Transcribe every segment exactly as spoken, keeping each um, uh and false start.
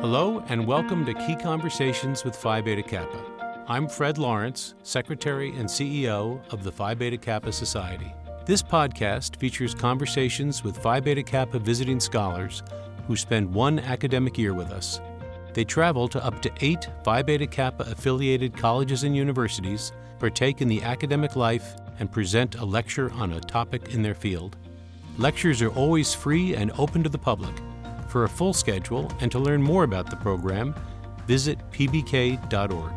Hello and welcome to Key Conversations with Phi Beta Kappa. I'm Fred Lawrence, Secretary and C E O of the Phi Beta Kappa Society. This podcast features conversations with Phi Beta Kappa visiting scholars who spend one academic year with us. They travel to up to eight Phi Beta Kappa affiliated colleges and universities, partake in the academic life, and present a lecture on a topic in their field. Lectures are always free and open to the public. For a full schedule and to learn more about the program, visit p b k dot org.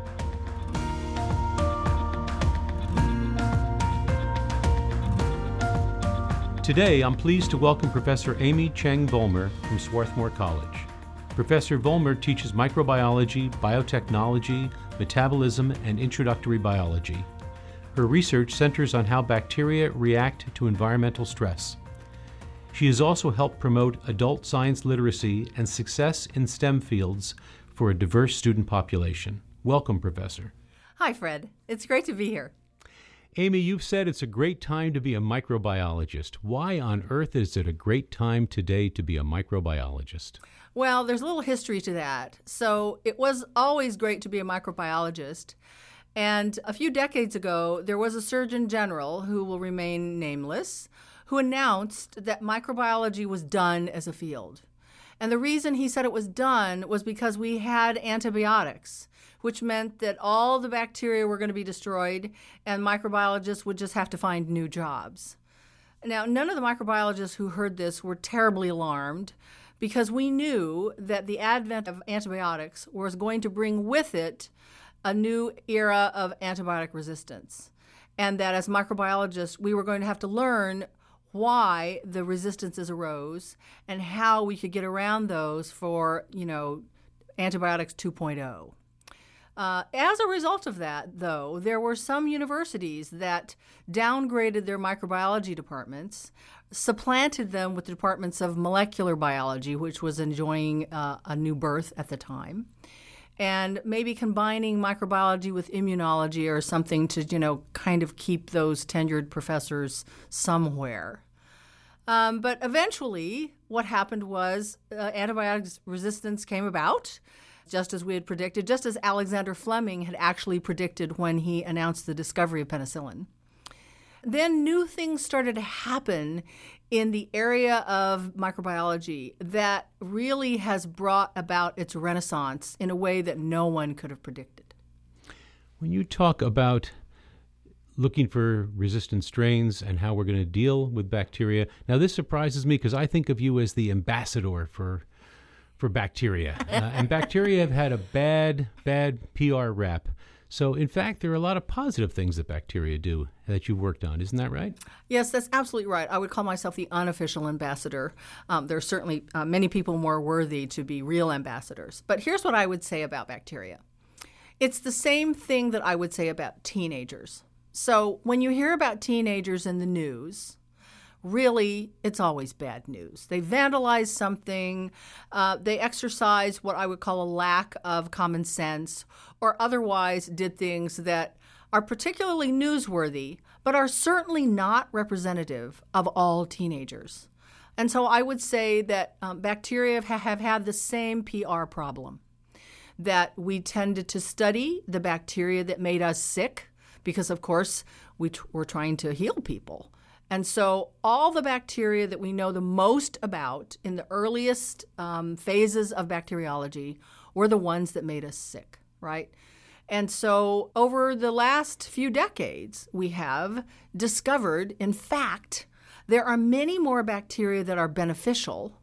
Today, I'm pleased to welcome Professor Amy Cheng Vollmer from Swarthmore College. Professor Vollmer teaches microbiology, biotechnology, metabolism, and introductory biology. Her research centers on how bacteria react to environmental stress. She has also helped promote adult science literacy and success in STEM fields for a diverse student population. Welcome, Professor. Hi, Fred. It's great to be here. Amy, you've said it's a great time to be a microbiologist. Why on earth is it a great time today to be a microbiologist? Well, there's a little history to that. So it was always great to be a microbiologist. And a few decades ago, there was a Surgeon General, who will remain nameless, who announced that microbiology was done as a field. And the reason he said it was done was because we had antibiotics, which meant that all the bacteria were going to be destroyed and microbiologists would just have to find new jobs. Now, none of the microbiologists who heard this were terribly alarmed because we knew that the advent of antibiotics was going to bring with it a new era of antibiotic resistance, and that as microbiologists, we were going to have to learn why the resistances arose and how we could get around those for, you know, antibiotics two point oh. Uh, as a result of that, though, there were some universities that downgraded their microbiology departments, supplanted them with departments of molecular biology, which was enjoying uh, a new birth at the time, and maybe combining microbiology with immunology or something to, you know, kind of keep those tenured professors somewhere. Um, but eventually, what happened was uh, antibiotic resistance came about, just as we had predicted, just as Alexander Fleming had actually predicted when he announced the discovery of penicillin. Then new things started to happen in the area of microbiology that really has brought about its renaissance in a way that no one could have predicted. When you talk about looking for resistant strains and how we're going to deal with bacteria, now this surprises me because I think of you as the ambassador for for bacteria. Uh, and bacteria have had a bad, bad P R rap. So, in fact, there are a lot of positive things that bacteria do that you've worked on. Isn't that right? Yes, that's absolutely right. I would call myself the unofficial ambassador. Um, there are certainly uh, many people more worthy to be real ambassadors. But here's what I would say about bacteria. It's the same thing that I would say about teenagers. So when you hear about teenagers in the news, really, it's always bad news. They vandalize something, uh, they exercise what I would call a lack of common sense, or otherwise did things that are particularly newsworthy, but are certainly not representative of all teenagers. And so I would say that um, bacteria have, have had the same P R problem, that we tended to study the bacteria that made us sick, because, of course, we t- were trying to heal people. And so all the bacteria that we know the most about in the earliest um, phases of bacteriology were the ones that made us sick, right? And so over the last few decades, we have discovered, in fact, there are many more bacteria that are beneficial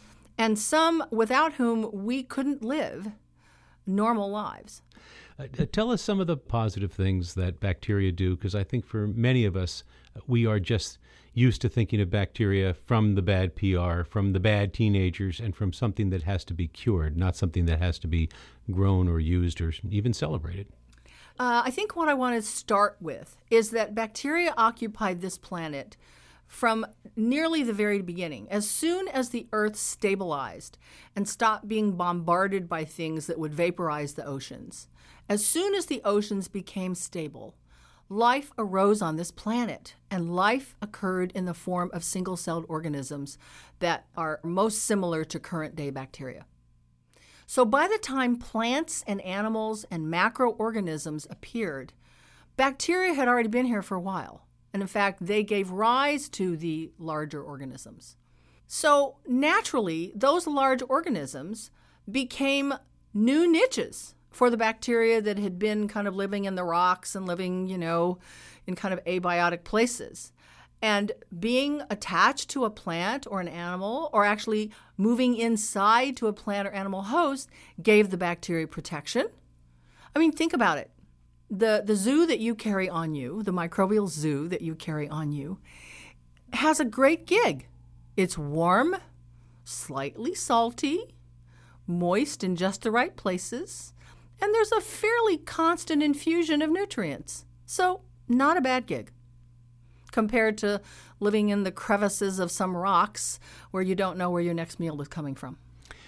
and some without whom we couldn't live normal lives. Uh, tell us some of the positive things that bacteria do, because I think for many of us, we are just used to thinking of bacteria from the bad P R, from the bad teenagers, and from something that has to be cured, not something that has to be grown or used or even celebrated. Uh, I think what I want to start with is that bacteria occupied this planet from nearly the very beginning. As soon as the Earth stabilized and stopped being bombarded by things that would vaporize the oceans, as soon as the oceans became stable, life arose on this planet, and life occurred in the form of single-celled organisms that are most similar to current-day bacteria. So by the time plants and animals and macroorganisms appeared, bacteria had already been here for a while. And in fact, they gave rise to the larger organisms. So naturally, those large organisms became new niches for the bacteria that had been kind of living in the rocks and living, you know, in kind of abiotic places. And being attached to a plant or an animal, or actually moving inside to a plant or animal host, gave the bacteria protection. I mean, think about it. The, the zoo that you carry on you, the microbial zoo that you carry on you, has a great gig. It's warm, slightly salty, moist in just the right places, and there's a fairly constant infusion of nutrients. So, not a bad gig compared to living in the crevices of some rocks where you don't know where your next meal is coming from.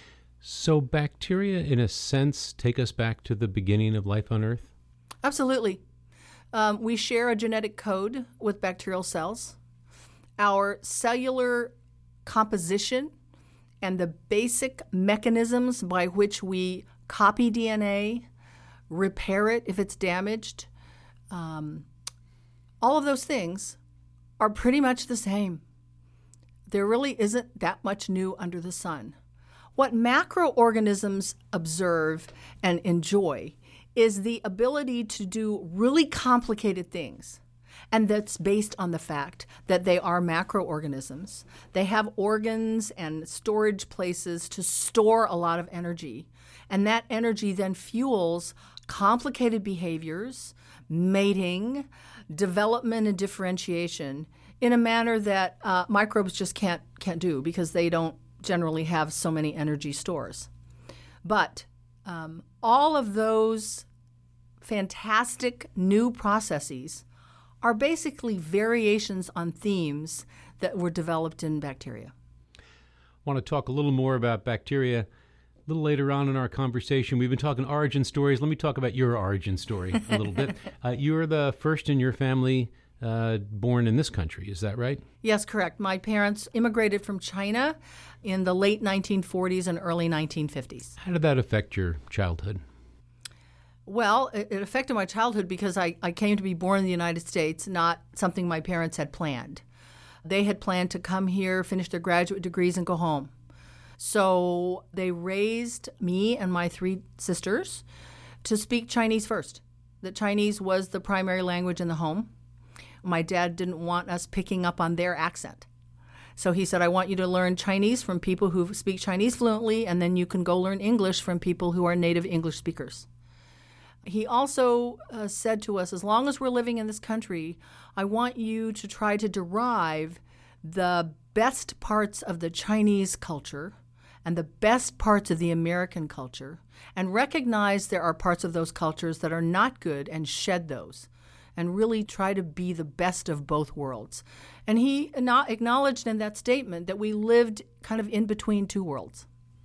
So bacteria, in a sense, take us back to the beginning of life on Earth? Absolutely. Um, we share a genetic code with bacterial cells. Our cellular composition and the basic mechanisms by which we copy D N A, repair it if it's damaged, um, all of those things are pretty much the same. There really isn't that much new under the sun. What macroorganisms observe and enjoy is the ability to do really complicated things. And that's based on the fact that they are macroorganisms. They have organs and storage places to store a lot of energy. And that energy then fuels complicated behaviors, mating, development and differentiation in a manner that uh, microbes just can't can't do because they don't generally have so many energy stores. But um, all of those fantastic new processes are basically variations on themes that were developed in bacteria. I want to talk a little more about bacteria a little later on in our conversation. We've been talking origin stories. Let me talk about your origin story a little bit. Uh, you're the first in your family uh, born in this country. Is that right? Yes, correct. My parents immigrated from China in the late nineteen forties and early nineteen fifties. How did that affect your childhood? Well, it, it affected my childhood because I, I came to be born in the United States, not something my parents had planned. They had planned to come here, finish their graduate degrees, and go home. So they raised me and my three sisters to speak Chinese first. The Chinese was the primary language in the home. My dad didn't want us picking up on their accent. So he said, I want you to learn Chinese from people who speak Chinese fluently, and then you can go learn English from people who are native English speakers. He also uh, said to us, as long as we're living in this country, I want you to try to derive the best parts of the Chinese culture and the best parts of the American culture and recognize there are parts of those cultures that are not good and shed those and really try to be the best of both worlds. And he acknowledged in that statement that we lived kind of in between two worlds.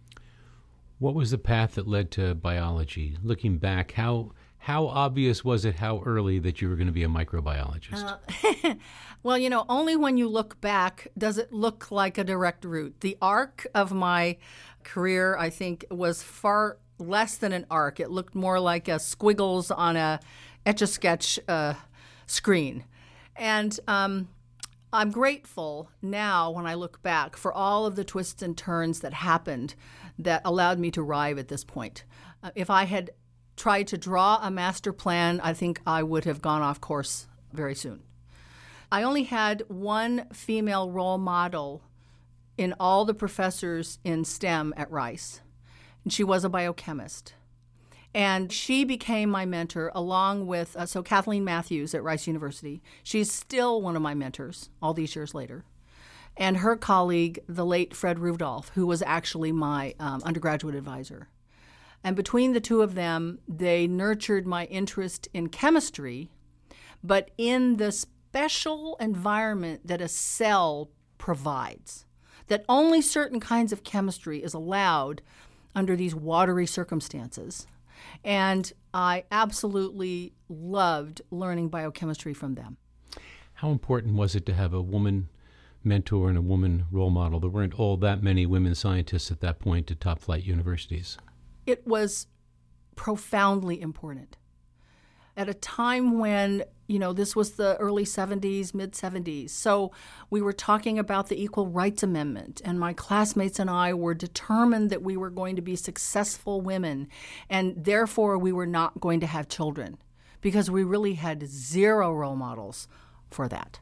What was the path that led to biology? Looking back, how how obvious was it, how early, that you were going to be a microbiologist? Uh, well, you know, only when you look back does it look like a direct route. The arc of my career, I think, was far less than an arc. It looked more like a squiggles on a Etch-a-Sketch uh, screen. And um, I'm grateful now when I look back for all of the twists and turns that happened that allowed me to arrive at this point. Uh, if I had tried to draw a master plan, I think I would have gone off course very soon. I only had one female role model in all the professors in STEM at Rice, and she was a biochemist. And she became my mentor along with, uh, so Kathleen Matthews at Rice University. She's still one of my mentors all these years later. And her colleague, the late Fred Rudolph, who was actually my um, undergraduate advisor. And between the two of them, they nurtured my interest in chemistry, but in the special environment that a cell provides, that only certain kinds of chemistry is allowed under these watery circumstances. And I absolutely loved learning biochemistry from them. How important was it to have a woman mentor and a woman role model? There weren't all that many women scientists at that point at top flight universities. it was profoundly important. At a time when, you know, this was the early seventies, mid seventies. So we were talking about the Equal Rights Amendment, and my classmates and I were determined that we were going to be successful women, and therefore we were not going to have children because we really had zero role models for that.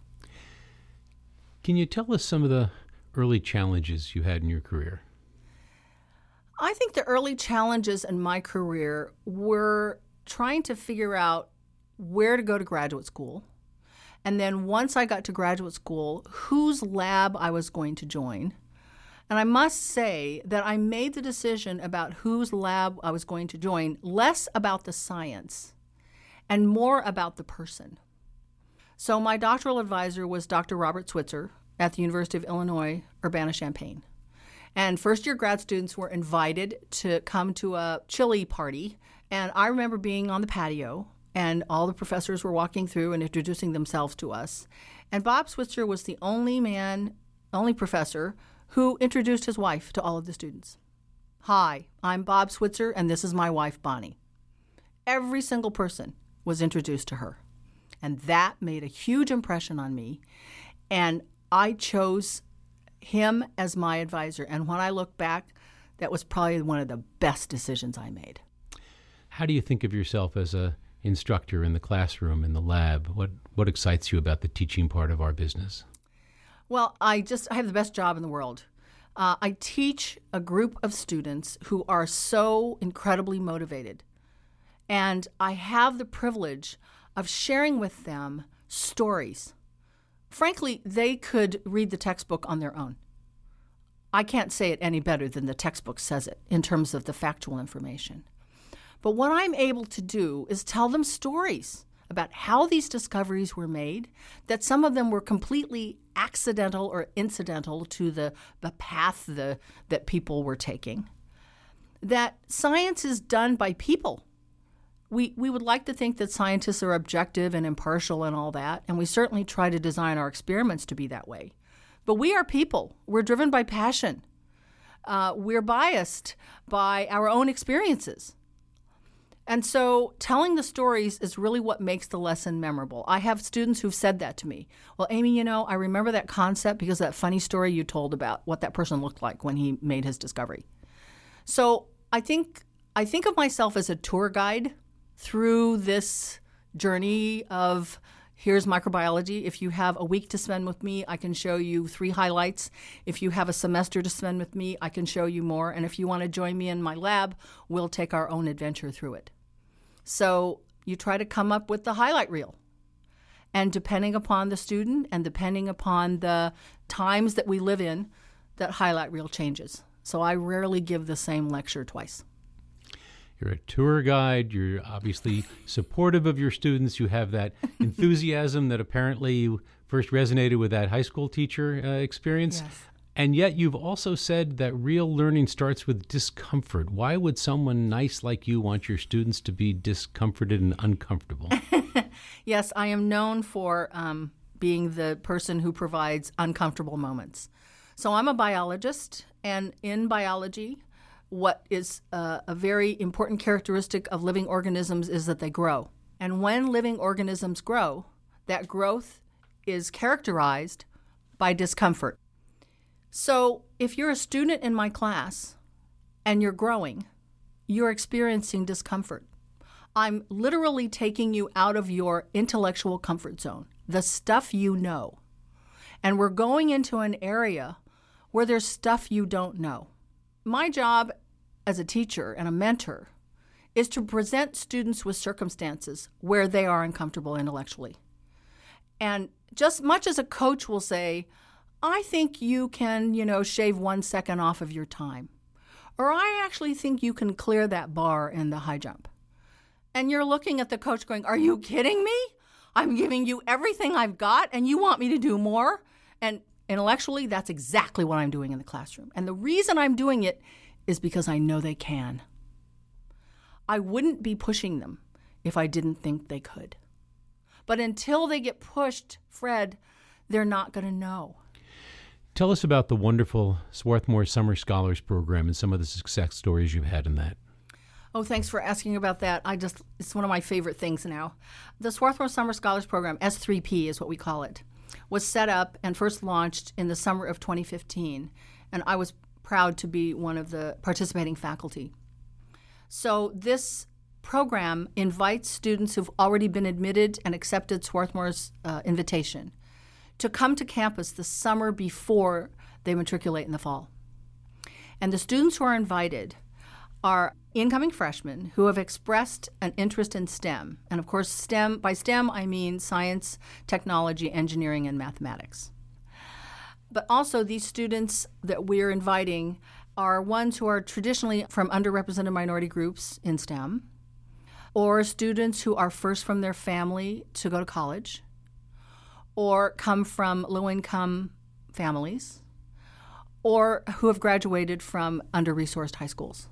Can you tell us some of the early challenges you had in your career? I think the early challenges in my career were trying to figure out where to go to graduate school. And then once I got to graduate school, whose lab I was going to join. And I must say that I made the decision about whose lab I was going to join less about the science and more about the person. So my doctoral advisor was Doctor Robert Switzer at the University of Illinois, Urbana-Champaign. And first-year grad students were invited to come to a chili party. And I remember being on the patio, and all the professors were walking through and introducing themselves to us. And Bob Switzer was the only man, only professor, who introduced his wife to all of the students. Hi, I'm Bob Switzer, and this is my wife, Bonnie. Every single person was introduced to her. And that made a huge impression on me. And I chose him as my advisor. And when I look back, that was probably one of the best decisions I made. How do you think of yourself as a instructor in the classroom, in the lab? What what excites you about the teaching part of our business? Well, I just I have the best job in the world. Uh, I teach a group of students who are so incredibly motivated. And I have the privilege of sharing with them stories. Frankly, they could read the textbook on their own. I can't say it any better than the textbook says it in terms of the factual information. But what I'm able to do is tell them stories about how these discoveries were made, that some of them were completely accidental or incidental to the, the path the, that people were taking, that science is done by people. We, we would like to think that scientists are objective and impartial and all that, and we certainly try to design our experiments to be that way. But we are people. We're driven by passion. Uh, we're biased by our own experiences. And so telling the stories is really what makes the lesson memorable. I have students who've said that to me. Well, Amy, you know, I remember that concept because of that funny story you told about what that person looked like when he made his discovery. So I think I think of myself as a tour guide through this journey of here's microbiology. If you have a week to spend with me, I can show you three highlights. If you have a semester to spend with me, I can show you more. And if you want to join me in my lab, we'll take our own adventure through it. So you try to come up with the highlight reel. And depending upon the student and depending upon the times that we live in, that highlight reel changes. So I rarely give the same lecture twice. You're a tour guide. You're obviously supportive of your students. You have that enthusiasm that apparently first resonated with that high school teacher uh, experience. Yes. And yet you've also said that real learning starts with discomfort. Why would someone nice like you want your students to be discomforted and uncomfortable? Yes, I am known for um, being the person who provides uncomfortable moments. So I'm a biologist, and in biology, what is uh, a very important characteristic of living organisms is that they grow. And when living organisms grow, that growth is characterized by discomfort. So if you're a student in my class and you're growing, you're experiencing discomfort. I'm literally taking you out of your intellectual comfort zone, the stuff you know. And we're going into an area where there's stuff you don't know. My job as a teacher and a mentor is to present students with circumstances where they are uncomfortable intellectually. And just much as a coach will say, I think you can, you know, shave one second off of your time. Or I actually think you can clear that bar in the high jump. And you're looking at the coach going, are you kidding me? I'm giving you everything I've got and you want me to do more? And intellectually, that's exactly what I'm doing in the classroom. And the reason I'm doing it is because I know they can. I wouldn't be pushing them if I didn't think they could. But until they get pushed, Fred, they're not going to know. Tell us about the wonderful Swarthmore Summer Scholars Program and some of the success stories you've had in that. Oh, thanks for asking about that. I just, it's one of my favorite things now. The Swarthmore Summer Scholars Program, S three P is what we call it, was set up and first launched in the summer of twenty fifteen. And I was proud to be one of the participating faculty. So this program invites students who've already been admitted and accepted Swarthmore's uh, invitation to come to campus the summer before they matriculate in the fall. And the students who are invited are incoming freshmen who have expressed an interest in STEM. And of course, STEM, by STEM, I mean science, technology, engineering, and mathematics. But also these students that we're inviting are ones who are traditionally from underrepresented minority groups in STEM, or students who are first from their family to go to college, or come from low-income families, or who have graduated from under-resourced high schools.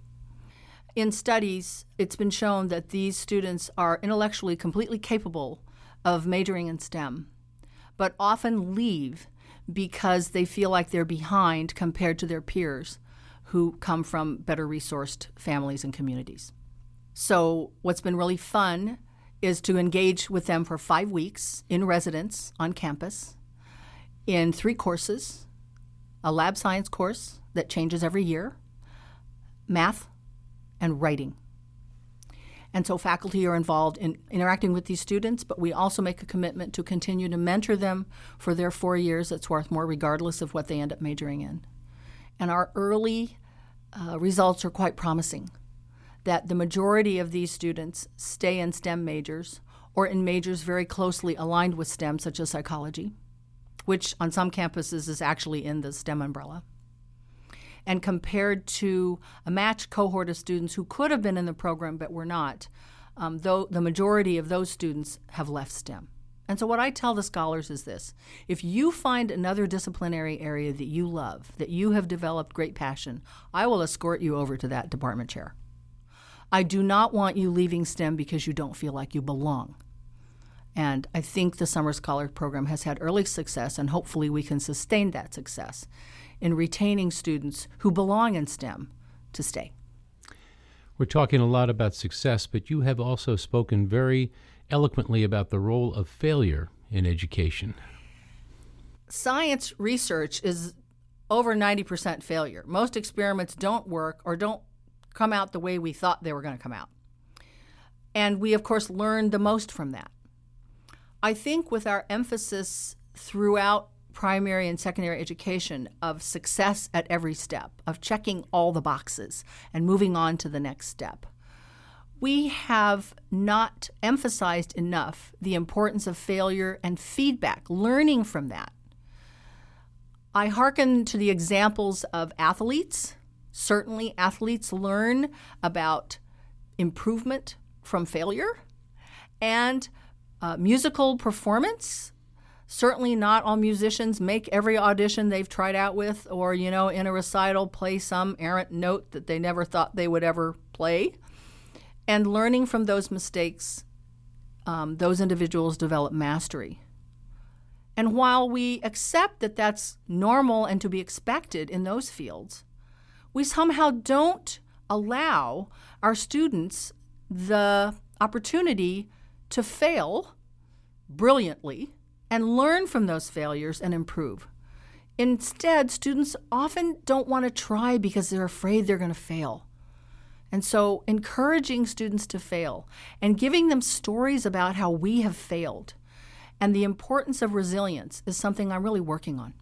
In studies, it's been shown that these students are intellectually completely capable of majoring in STEM, but often leave because they feel like they're behind compared to their peers who come from better resourced families and communities. So what's been really fun is to engage with them for five weeks in residence on campus in three courses: a lab science course that changes every year, math, and writing. And so faculty are involved in interacting with these students, but we also make a commitment to continue to mentor them for their four years at Swarthmore, regardless of what they end up majoring in. And our early uh, results are quite promising, that the majority of these students stay in STEM majors or in majors very closely aligned with STEM, such as psychology, which on some campuses is actually in the STEM umbrella. And compared to a matched cohort of students who could have been in the program but were not, um, though the majority of those students have left STEM. And so what I tell the scholars is this: if you find another disciplinary area that you love, that you have developed great passion, I will escort you over to that department chair. I do not want you leaving STEM because you don't feel like you belong. And I think the Summer Scholar Program has had early success, and hopefully we can sustain that success in retaining students who belong in STEM to stay. We're talking a lot about success, but you have also spoken very eloquently about the role of failure in education. Science research is over ninety percent failure. Most experiments don't work or don't come out the way we thought they were going to come out. And we, of course, learn the most from that. I think with our emphasis throughout primary and secondary education of success at every step, of checking all the boxes and moving on to the next step, we have not emphasized enough the importance of failure and feedback, learning from that. I hearken to the examples of athletes. Certainly athletes learn about improvement from failure, and uh, musical performance. Certainly not all musicians make every audition they've tried out with, or, you know, in a recital play some errant note that they never thought they would ever play. And learning from those mistakes, um, those individuals develop mastery. And while we accept that that's normal and to be expected in those fields, we somehow don't allow our students the opportunity to fail brilliantly and learn from those failures and improve. Instead, students often don't want to try because they're afraid they're going to fail. And so encouraging students to fail and giving them stories about how we have failed and the importance of resilience is something I'm really working on.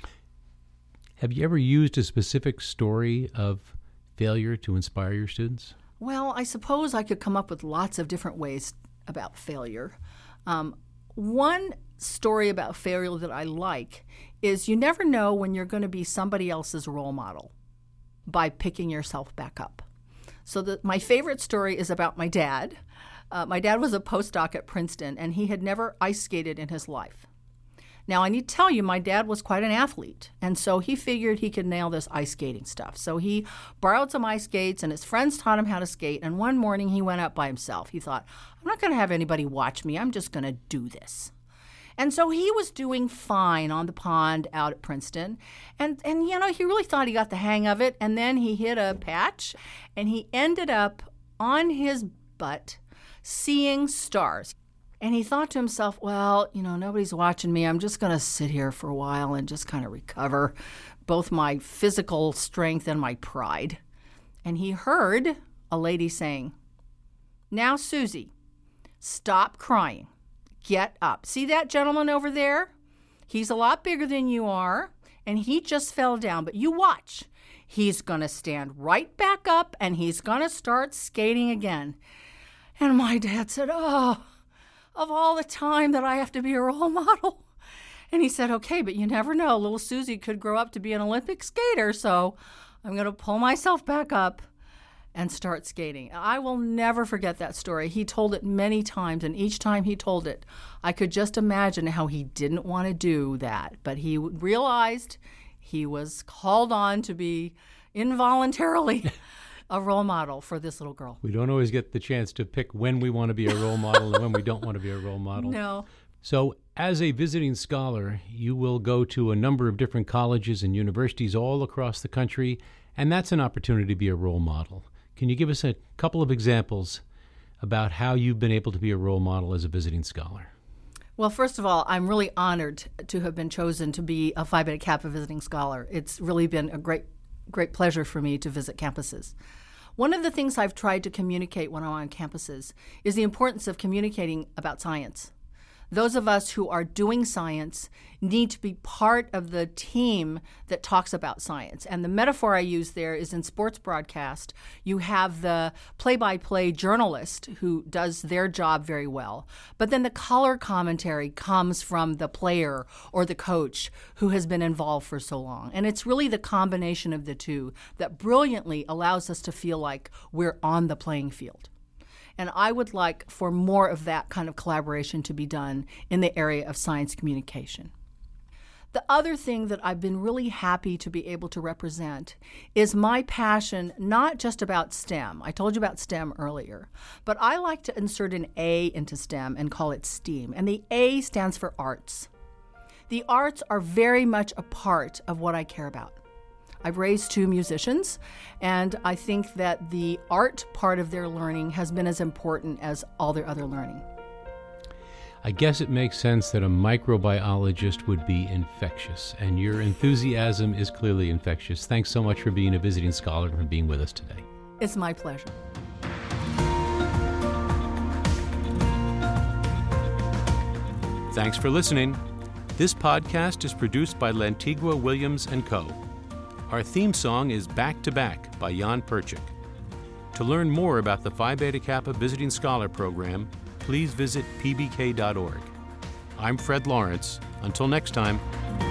Have you ever used a specific story of failure to inspire your students? Well, I suppose I could come up with lots of different ways about failure. Um, one story about failure that I like is you never know when you're going to be somebody else's role model by picking yourself back up. So the, my favorite story is about my dad. Uh, my dad was a postdoc at Princeton, and he had never ice skated in his life. Now, I need to tell you, my dad was quite an athlete, and so he figured he could nail this ice skating stuff. So he borrowed some ice skates, and his friends taught him how to skate, and one morning he went out by himself. He thought, I'm not going to have anybody watch me. I'm just going to do this. And so he was doing fine on the pond out at Princeton, and, and you know, he really thought he got the hang of it, and then he hit a patch, and he ended up on his butt seeing stars. And he thought to himself, well, you know, nobody's watching me. I'm just going to sit here for a while and just kind of recover both my physical strength and my pride. And he heard a lady saying, now, Susie, stop crying. Get up. See that gentleman over there? He's a lot bigger than you are, and he just fell down. But you watch. He's going to stand right back up, and he's going to start skating again. And my dad said, oh, of all the time that I have to be a role model. And he said, okay, but you never know. Little Susie could grow up to be an Olympic skater, so I'm going to pull myself back up and start skating. I will never forget that story. He told it many times, and each time he told it, I could just imagine how he didn't want to do that. But he realized he was called on to be involuntarily a role model for this little girl. We don't always get the chance to pick when we want to be a role model and when we don't want to be a role model. No. So as a visiting scholar, you will go to a number of different colleges and universities all across the country, and that's an opportunity to be a role model. Can you give us a couple of examples about how you've been able to be a role model as a visiting scholar? Well, first of all, I'm really honored to have been chosen to be a Phi Beta Kappa visiting scholar. It's really been a great, great pleasure for me to visit campuses. One of the things I've tried to communicate when I'm on campuses is the importance of communicating about science. Those of us who are doing science need to be part of the team that talks about science. And the metaphor I use there is in sports broadcast, you have the play-by-play journalist who does their job very well. But then the color commentary comes from the player or the coach who has been involved for so long. And it's really the combination of the two that brilliantly allows us to feel like we're on the playing field. And I would like for more of that kind of collaboration to be done in the area of science communication. The other thing that I've been really happy to be able to represent is my passion, not just about STEM. I told you about STEM earlier, but I like to insert an A into STEM and call it STEAM. And the A stands for arts. The arts are very much a part of what I care about. I've raised two musicians, and I think that the art part of their learning has been as important as all their other learning. I guess it makes sense that a microbiologist would be infectious, and your enthusiasm is clearly infectious. Thanks so much for being a visiting scholar and for being with us today. It's my pleasure. Thanks for listening. This podcast is produced by Lantigua Williams and Co. Our theme song is Back to Back by Jan Perchik. To learn more about the Phi Beta Kappa Visiting Scholar Program, please visit p b k dot org. I'm Fred Lawrence. Until next time.